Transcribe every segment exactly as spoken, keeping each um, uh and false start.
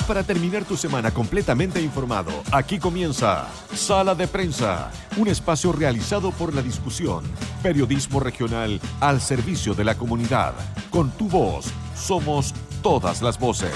para terminar tu semana completamente informado, aquí comienza Sala de Prensa, un espacio realizado por La Discusión, periodismo regional al servicio de la comunidad. Con tu voz, somos todas las voces.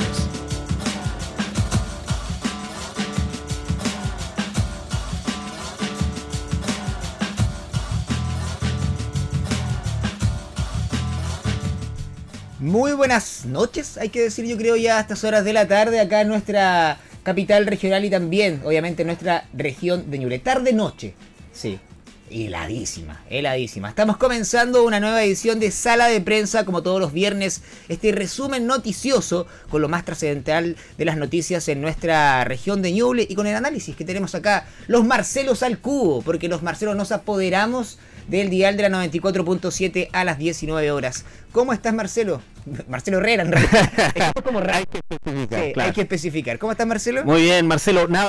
Muy buenas noches, hay que decir, yo creo ya a estas horas de la tarde acá en nuestra capital regional y también, obviamente, en nuestra región de Ñuble. Tarde-noche, sí, heladísima, heladísima. Estamos comenzando una nueva edición de Sala de Prensa, como todos los viernes, este resumen noticioso con lo más trascendental de las noticias en nuestra región de Ñuble y con el análisis que tenemos acá, los Marcelos al cubo, porque los Marcelos nos apoderamos del dial de la noventa y cuatro punto siete a las diecinueve horas. ¿Cómo estás, Marcelo? Marcelo Herrera, en realidad. Es como raro. Hay que especificar, Sí, claro. hay que especificar. ¿Cómo estás, Marcelo? Muy bien, Marcelo, nada.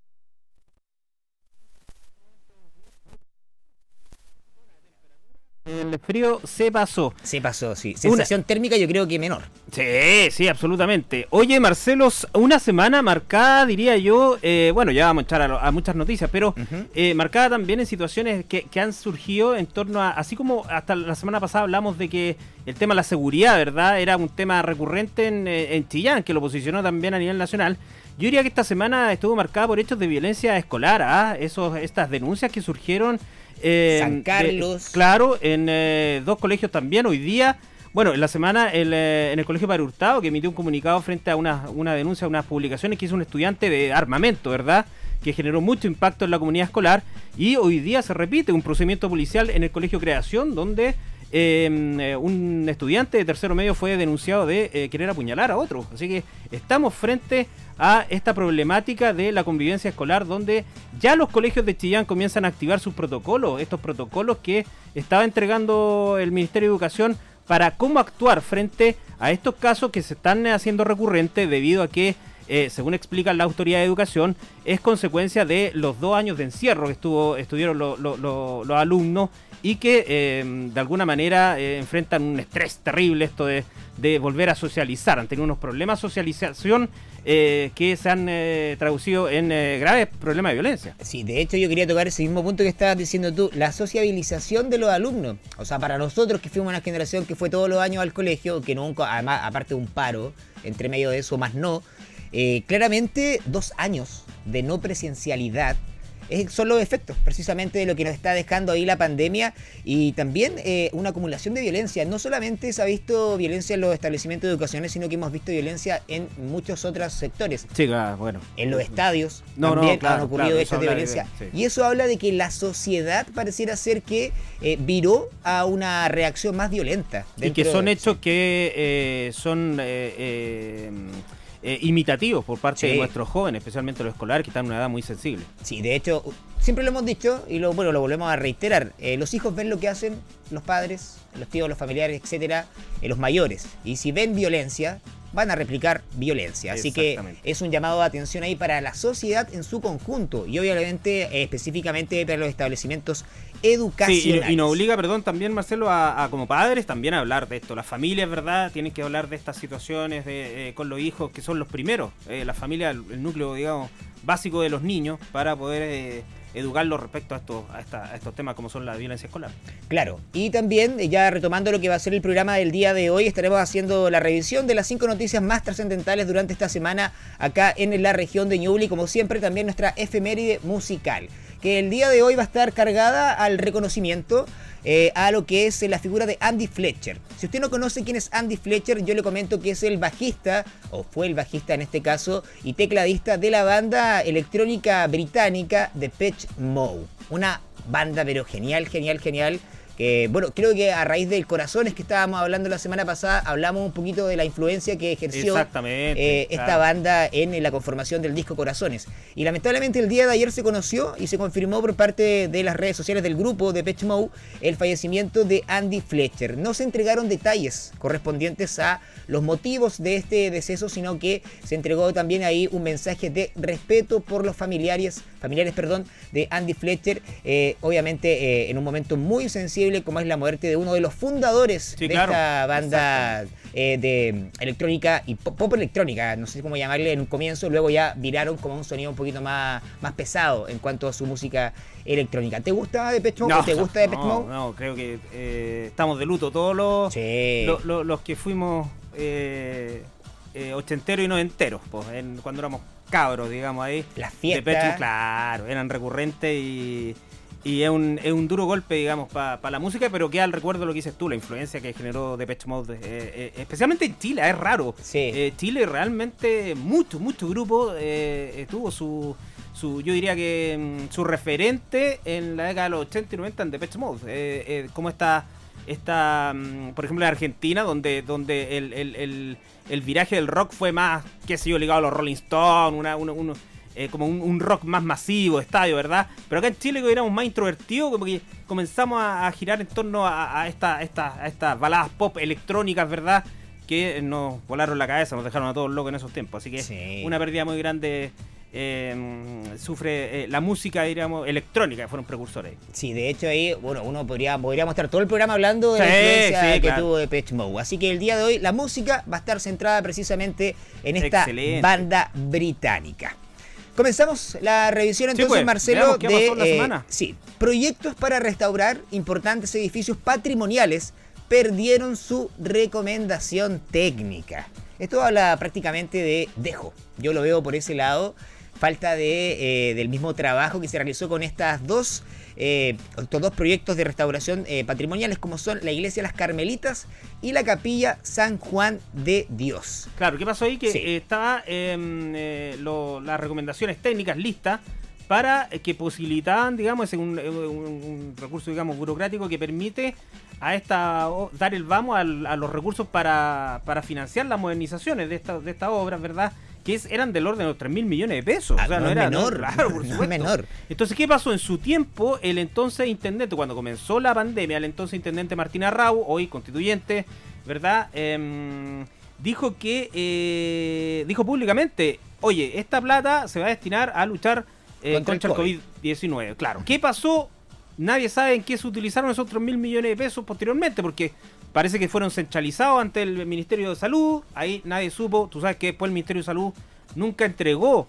El frío se pasó. Se pasó, sí. Sensación una... térmica yo creo que menor. Sí, sí, absolutamente. Oye, Marcelo, una semana marcada, diría yo, eh, bueno, ya vamos a echar a, a muchas noticias, pero uh-huh. eh, marcada también en situaciones que, que han surgido en torno a, así como hasta la semana pasada hablamos de que el tema de la seguridad, ¿verdad? Era un tema recurrente en, en Chillán, que lo posicionó también a nivel nacional. Yo diría que esta semana estuvo marcada por hechos de violencia escolar, ¿ah? Esos, estas denuncias que surgieron Eh, San Carlos. De, claro, en eh, dos colegios también. Hoy día, bueno, en la semana el, eh, en el Colegio Padre Hurtado, que emitió un comunicado frente a una, una denuncia, unas publicaciones que hizo un estudiante de armamento, ¿verdad? Que generó mucho impacto en la comunidad escolar. Y hoy día se repite un procedimiento policial en el Colegio Creación, donde eh, un estudiante de tercero medio fue denunciado de eh, querer apuñalar a otro. Así que estamos frente a esta problemática de la convivencia escolar, donde ya los colegios de Chillán comienzan a activar sus protocolos, estos protocolos que estaba entregando el Ministerio de Educación para cómo actuar frente a estos casos que se están haciendo recurrentes debido a que, eh, según explica la Autoridad de Educación, es consecuencia de los dos años de encierro que estuvo estuvieron lo, lo, lo, los alumnos y que eh, de alguna manera eh, enfrentan un estrés terrible esto de, de volver a socializar. Han tenido unos problemas de socialización eh, que se han eh, traducido en eh, graves problemas de violencia. Sí, de hecho yo quería tocar ese mismo punto que estabas diciendo tú, la sociabilización de los alumnos. O sea, para nosotros que fuimos una generación que fue todos los años al colegio, que nunca, además, aparte de un paro, entre medio de eso, más no, eh, claramente dos años de no presencialidad son los efectos precisamente de lo que nos está dejando ahí la pandemia y también eh, una acumulación de violencia. No solamente se ha visto violencia en los establecimientos educacionales, sino que hemos visto violencia en muchos otros sectores. Sí, claro, bueno. En los estadios no, también no, claro, han ocurrido claro, hechos de violencia. De, sí. Y eso habla de que la sociedad pareciera ser que eh, viró a una reacción más violenta. Y que son de, hechos sí. que eh, son... Eh, eh, Eh, imitativos por parte sí. de nuestros jóvenes, especialmente los escolares, que están en una edad muy sensible. Sí, de hecho, siempre lo hemos dicho y lo, bueno, lo volvemos a reiterar. Eh, los hijos ven lo que hacen los padres, los tíos, los familiares, etcétera, eh, los mayores. Y si ven violencia, van a replicar violencia. Así que es un llamado de atención ahí para la sociedad en su conjunto y obviamente eh, específicamente para los establecimientos educacionales. Sí, y, y nos obliga, perdón, también, Marcelo, a, a como padres también a hablar de esto. Las familias, ¿verdad?, tienen que hablar de estas situaciones de, eh, con los hijos, que son los primeros. Eh, la familia, el, el núcleo, digamos, básico de los niños para poder eh, educarlos respecto a estos, a, esta, a estos temas como son la violencia escolar. Claro, y también, ya retomando lo que va a ser el programa del día de hoy, estaremos haciendo la revisión de las cinco noticias más trascendentales durante esta semana acá en la región de Ñuble y como siempre también nuestra efeméride musical, que el día de hoy va a estar cargada al reconocimiento eh, a lo que es la figura de Andy Fletcher. Si usted no conoce quién es Andy Fletcher, yo le comento que es el bajista, o fue el bajista en este caso, y tecladista de la banda electrónica británica Depeche Mode. Una banda pero genial, genial, genial. Que, bueno, creo que a raíz del Corazones que estábamos hablando la semana pasada, hablamos un poquito de la influencia que ejerció eh, esta claro. banda en la conformación del disco Corazones. Y lamentablemente el día de ayer se conoció y se confirmó por parte de las redes sociales del grupo de Depeche Mode el fallecimiento de Andy Fletcher. No se entregaron detalles correspondientes a los motivos de este deceso, sino que se entregó también ahí un mensaje de respeto por los familiares familiares perdón, de Andy Fletcher, eh, obviamente eh, en un momento muy sensible como es la muerte de uno de los fundadores sí, de claro. esta banda eh, de electrónica y pop, pop electrónica, no sé cómo llamarle en un comienzo, luego ya viraron como un sonido un poquito más, más pesado en cuanto a su música electrónica. ¿Te gusta Depeche Mode? No, ¿O te gusta Depeche no, Mode? No, creo que eh, estamos de luto todos los, Sí. lo, lo, los que fuimos eh, eh, ochenteros y noventeros, pues, en, cuando éramos cabros, digamos, ahí. Las fiestas. Depeche, claro, eran recurrentes y, y es, un, es un duro golpe, digamos, para pa la música, pero queda al recuerdo lo que dices tú, la influencia que generó Depeche Mode, eh, eh, especialmente en Chile, es raro. Sí. Eh, Chile realmente, mucho, mucho grupo eh, tuvo su... Su, yo diría que mm, su referente en la década de los ochenta y noventa en Depeche Mode, eh, eh, como está, está mm, por ejemplo en Argentina, donde, donde el, el, el, el viraje del rock fue más, qué sé yo, ligado a los Rolling Stones, una, una, una, eh, como un, un rock más masivo, estadio, ¿verdad? Pero acá en Chile que éramos más introvertidos, como que comenzamos a, a girar en torno a, a, esta, esta, a estas baladas pop electrónicas, ¿verdad? Que nos volaron la cabeza, nos dejaron a todos locos en esos tiempos, así que Sí. una pérdida muy grande. Eh, sufre eh, la música, diríamos, electrónica, que fueron precursores. Sí, de hecho ahí, bueno, uno podría, podríamos estar todo el programa hablando de Sí, la influencia sí, que claro. tuvo Depeche Mode. Así que el día de hoy la música va a estar centrada precisamente en esta Excelente. banda británica. Comenzamos la revisión entonces, pues, Marcelo, veamos qué de pasó la semana. sí, proyectos para restaurar importantes edificios patrimoniales perdieron su recomendación técnica. Esto habla prácticamente de dejo. Yo lo veo por ese lado. Falta de, eh, del mismo trabajo que se realizó con estas dos, eh, estos dos proyectos de restauración eh, patrimoniales, como son la iglesia Las Carmelitas y la capilla San Juan de Dios. Claro, ¿qué pasó ahí? Que Sí. eh, estaba eh, eh, lo- las recomendaciones técnicas listas para eh, que posibilitaban, digamos, un, un, un recurso, digamos, burocrático que permite a esta o- dar el vamos al- a, los recursos para, para financiar las modernizaciones de estas de estas obras, ¿verdad? Que es, eran del orden de los tres mil millones de pesos. Ah, o sea, no no, es era menor, no, claro, por no es supuesto. menor. Entonces, ¿qué pasó? En su tiempo, el entonces intendente, cuando comenzó la pandemia, el entonces intendente Martín Arrau, hoy constituyente, ¿verdad? Em, dijo que, eh, dijo públicamente, oye, esta plata se va a destinar a luchar eh, Contra contra, el el COVID diecinueve. Claro. ¿Qué pasó? Nadie sabe en qué se utilizaron esos tres mil millones de pesos posteriormente, porque parece que fueron centralizados ante el Ministerio de Salud, ahí nadie supo. Tú sabes que después el Ministerio de Salud nunca entregó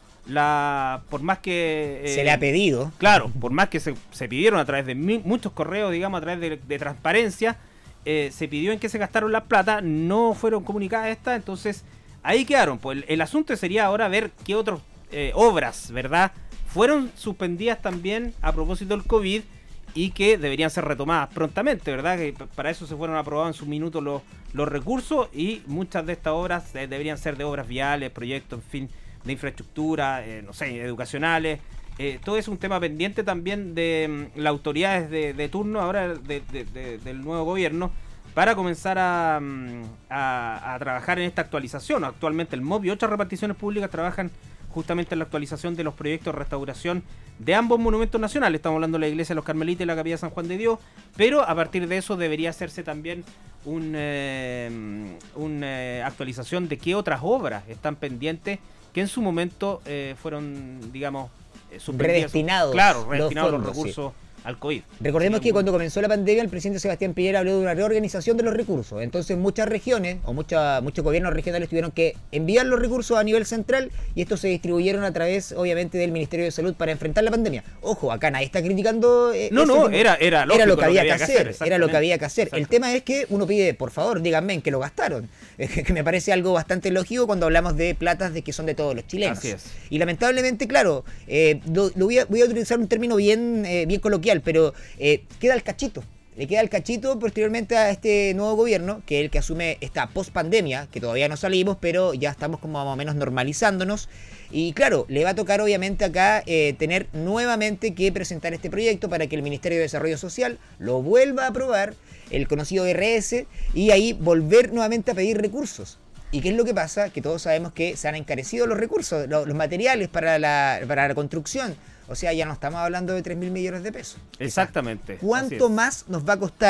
la, por más que... eh, Se le ha pedido. Claro, por más que se, se pidieron a través de mi, muchos correos, digamos, a través de, de transparencia, eh, se pidió en qué se gastaron las plata, no fueron comunicadas estas, entonces ahí quedaron. Pues el, el asunto sería ahora ver qué otras eh, obras, ¿verdad?, fueron suspendidas también a propósito del COVID y que deberían ser retomadas prontamente, ¿verdad? Que p- para eso se fueron aprobados en su minuto los, los recursos y muchas de estas obras eh, deberían ser de obras viales, proyectos, en fin, de infraestructura, eh, no sé, educacionales. Eh, todo es un tema pendiente también de mm, las autoridades de, de turno ahora de- de- de- del nuevo gobierno para comenzar a, mm, a, a trabajar en esta actualización. Actualmente el M O B y otras reparticiones públicas trabajan justamente en la actualización de los proyectos de restauración de ambos monumentos nacionales. Estamos hablando de la iglesia de los Carmelitas y la capilla San Juan de Dios, pero a partir de eso debería hacerse también un, eh, una eh, actualización de qué otras obras están pendientes que en su momento eh, fueron, digamos, eh, suspendidas. Redestinados Claro, los redestinados los, fondos, recursos al COVID. Recordemos Sí, que muy- cuando comenzó la pandemia el presidente Sebastián Piñera habló de una reorganización de los recursos. Entonces muchas regiones o mucha, muchos gobiernos regionales tuvieron que enviar los recursos a nivel central y estos se distribuyeron a través, obviamente, del Ministerio de Salud para enfrentar la pandemia. Ojo, acá nadie está criticando... eh, No, ese no, tipo- era, era, era lo lógico que había que hacer, era lo que exactamente. había que hacer. El Exacto. tema es que uno pide, por favor, díganme en qué lo gastaron. Que me parece algo bastante lógico cuando hablamos de platas de que son de todos los chilenos. Así es. Y lamentablemente, claro, eh, lo, lo voy, a, voy a utilizar un término bien, eh, bien coloquial, pero eh, queda el cachito. Le queda el cachito posteriormente a este nuevo gobierno, que es el que asume esta post-pandemia, que todavía no salimos, pero ya estamos como más o menos normalizándonos. Y claro, le va a tocar obviamente acá eh, tener nuevamente que presentar este proyecto para que el Ministerio de Desarrollo Social lo vuelva a aprobar, el conocido R S, y ahí volver nuevamente a pedir recursos. ¿Y qué es lo que pasa? Que todos sabemos que se han encarecido los recursos, lo- los materiales para la, para la construcción. O sea, ya no estamos hablando de tres mil millones de pesos. Exactamente. así ¿Cuánto es. más nos va a costar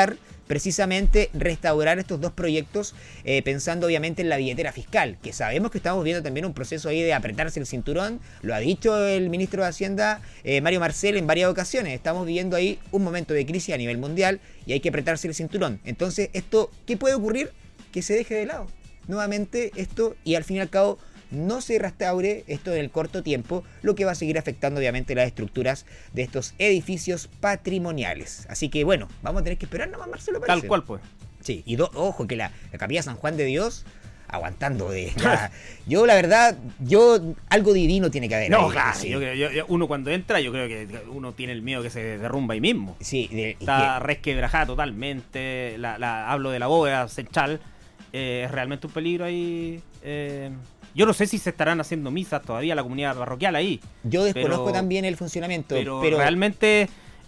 precisamente restaurar estos dos proyectos, eh, pensando obviamente en la billetera fiscal, que sabemos que estamos viendo también un proceso ahí de apretarse el cinturón. Lo ha dicho el ministro de Hacienda, eh, Mario Marcel, en varias ocasiones. Estamos viviendo ahí un momento de crisis a nivel mundial y hay que apretarse el cinturón. Entonces, esto, ¿qué puede ocurrir? Que se deje de lado nuevamente esto y al fin y al cabo no se restaure esto en el corto tiempo, lo que va a seguir afectando obviamente las estructuras de estos edificios patrimoniales. Así que bueno, vamos a tener que esperar nomás, Marcelo. Tal cual, pues. Sí, y do, ojo que la, la Capilla San Juan de Dios aguantando de ya, yo la verdad, yo algo divino tiene que haber. No, ahí, claro, sí. yo creo, yo, yo, uno cuando entra, yo creo que uno tiene el miedo que se derrumba ahí mismo. Sí, de, está que, resquebrajada totalmente. La, la, hablo de la bóveda central. Eh, es realmente un peligro ahí. Eh, yo no sé si se estarán haciendo misas todavía la comunidad parroquial ahí. Yo desconozco pero, también el funcionamiento. Pero, pero realmente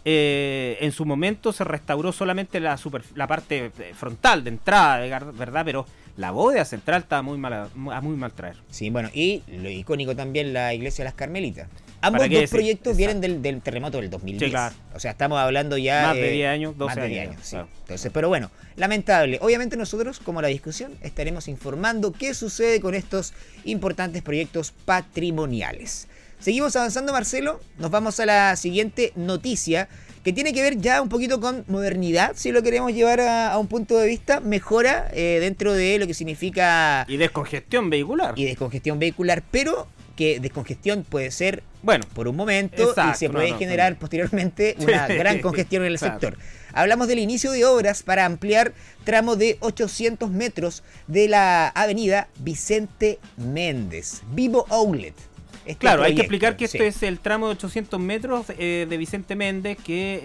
eh, en su momento se restauró solamente la, super, la parte frontal de entrada, ¿verdad? Pero la bóveda central estaba muy mal, a muy mal traer. Sí, bueno, y lo icónico también, la iglesia de las Carmelitas. Ambos dos proyectos Exacto. vienen del, del terremoto del dos mil diez. Sí, claro. O sea, estamos hablando ya... Más de diez años, doce más de diez años. años, sí. Claro. Entonces, pero bueno, lamentable. Obviamente nosotros, como la discusión, estaremos informando qué sucede con estos importantes proyectos patrimoniales. Seguimos avanzando, Marcelo. Nos vamos a la siguiente noticia, que tiene que ver ya un poquito con modernidad, si lo queremos llevar a, a un punto de vista, mejora eh, dentro de lo que significa... Y descongestión vehicular. Y descongestión vehicular, pero que descongestión puede ser, bueno, por un momento, exacto, y se puede no, no, generar no. posteriormente una sí, gran congestión en el exacto. sector. Hablamos del inicio de obras para ampliar tramo de ochocientos metros de la avenida Vicente Méndez, Vivo Outlet. Este claro, proyecto. Hay que explicar que sí. este es el tramo de ochocientos metros eh, de Vicente Méndez, que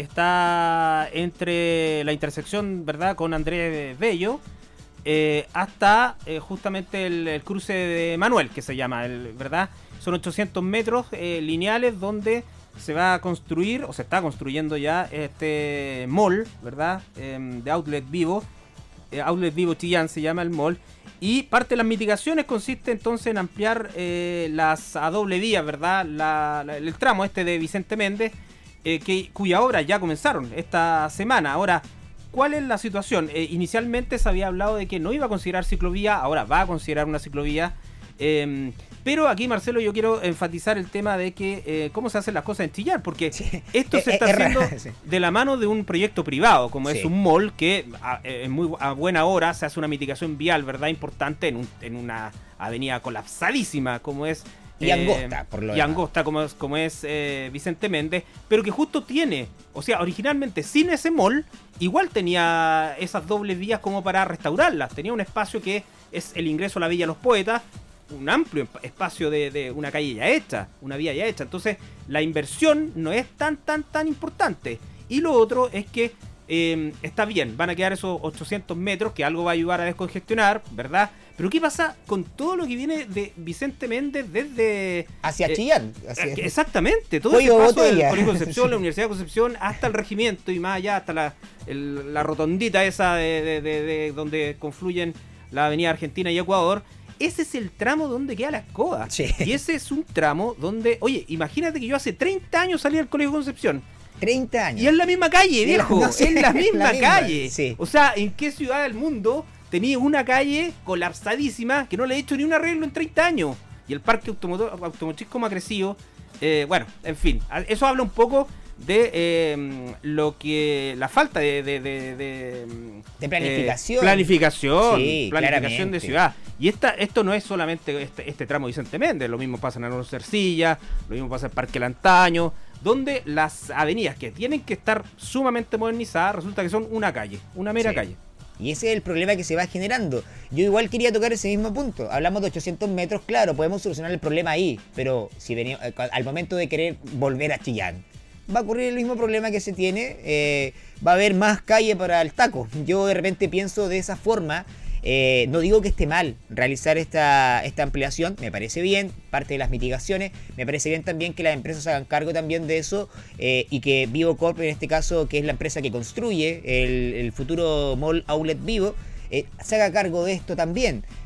está entre la intersección, ¿verdad?, con Andrés Bello, eh, hasta eh, justamente el, el cruce de Manuel, que se llama, el, ¿verdad? Son ochocientos metros eh, lineales donde se va a construir, o se está construyendo ya, este mall, ¿verdad?, eh, de Outlet Vivo, eh, Outlet Vivo Chillán se llama el mall. Y parte de las mitigaciones consiste entonces en ampliar eh, las a doble vía, ¿verdad? La, la, el tramo este de Vicente Méndez, eh, que, cuya obra ya comenzaron esta semana. Ahora, ¿cuál es la situación? Eh, inicialmente se había hablado de que no iba a considerar ciclovía, ahora va a considerar una ciclovía. Eh, pero aquí, Marcelo, yo quiero enfatizar el tema de que eh, cómo se hacen las cosas en Chillán, porque sí. esto se está es, es haciendo raro, sí. de la mano de un proyecto privado, como sí. es un mall que a, en muy a buena hora se hace una mitigación vial, ¿verdad?, importante en, un, en una avenida colapsadísima como es... Y eh, angosta, por lo Y angosta, como es, como es eh, Vicente Méndez, pero que justo tiene, o sea, originalmente sin ese mall, igual tenía esas dobles vías como para restaurarlas. Tenía un espacio que es el ingreso a la Villa Los Poetas, un amplio espacio de, de una calle ya hecha, una vía ya hecha. Entonces, la inversión no es tan, tan, tan importante. Y lo otro es que eh, está bien, van a quedar esos ochocientos metros, que algo va a ayudar a descongestionar, ¿verdad? Pero ¿qué pasa con todo lo que viene de Vicente Méndez desde... Hacia eh, Chillán. Hacia... Exactamente, todo ese paso del Colegio Concepción, sí. la Universidad de Concepción, hasta el regimiento y más allá, hasta la, el, la rotondita esa de, de, de, de donde confluyen la avenida Argentina y Ecuador. Ese es el tramo donde queda la escoba. Sí. Y ese es un tramo donde, oye, imagínate que yo hace treinta años salí del Colegio Concepción. treinta años. Y es la misma calle, viejo. No, sí, es la misma, la misma calle. Sí. O sea, ¿en qué ciudad del mundo tenía una calle colapsadísima que no le he hecho ni un arreglo en treinta años? Y el parque automotor, automotriz como ha crecido. Eh, bueno, en fin, eso habla un poco de eh, lo que la falta de de, de, de, de planificación eh, planificación sí, planificación de ciudad. Y esta esto no es solamente este, este tramo Vicente Méndez, lo mismo pasa en Alonso Ercilla, lo mismo pasa en Parque Lantaño, donde las avenidas que tienen que estar sumamente modernizadas resulta que son una calle, una mera sí. calle. Y ese es el problema que se va generando. Yo igual quería tocar ese mismo punto. Hablamos de ochocientos metros, claro, podemos solucionar el problema ahí, pero si venimos, al momento de querer volver a Chillán, va a ocurrir el mismo problema que se tiene, eh, va a haber más calle para el taco. Yo de repente pienso de esa forma, eh, no digo que esté mal realizar esta, esta ampliación, me parece bien, parte de las mitigaciones, me parece bien también que las empresas hagan cargo también de eso, eh, y que Vivo Corp, en este caso, que es la empresa que construye el, el futuro Mall Outlet Vivo, eh, se haga cargo de esto también.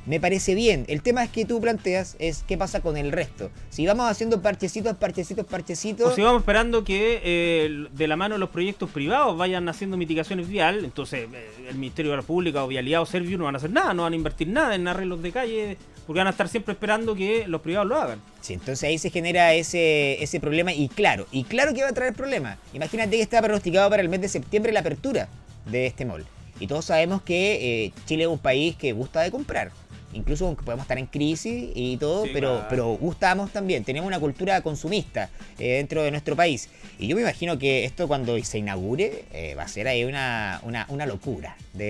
me parece bien. El tema es que tú planteas es qué pasa con el resto. Si vamos haciendo parchecitos, parchecitos, parchecitos... O si vamos esperando que eh, de la mano de los proyectos privados vayan haciendo mitigaciones vial, entonces eh, el Ministerio de la República o Vialidad o Servio no van a hacer nada, no van a invertir nada en arreglos de calle, porque van a estar siempre esperando que los privados lo hagan. Sí, entonces ahí se genera ese, ese problema y claro, y claro que va a traer problemas. Imagínate que está pronosticado para el mes de septiembre la apertura de este mall. Y todos sabemos que eh, Chile es un país que gusta de comprar. Incluso aunque podemos estar en crisis y todo, sí, pero, claro. pero gustamos también. Tenemos una cultura consumista eh, dentro de nuestro país. Y yo me imagino que esto cuando se inaugure eh, va a ser ahí una, una, una locura. De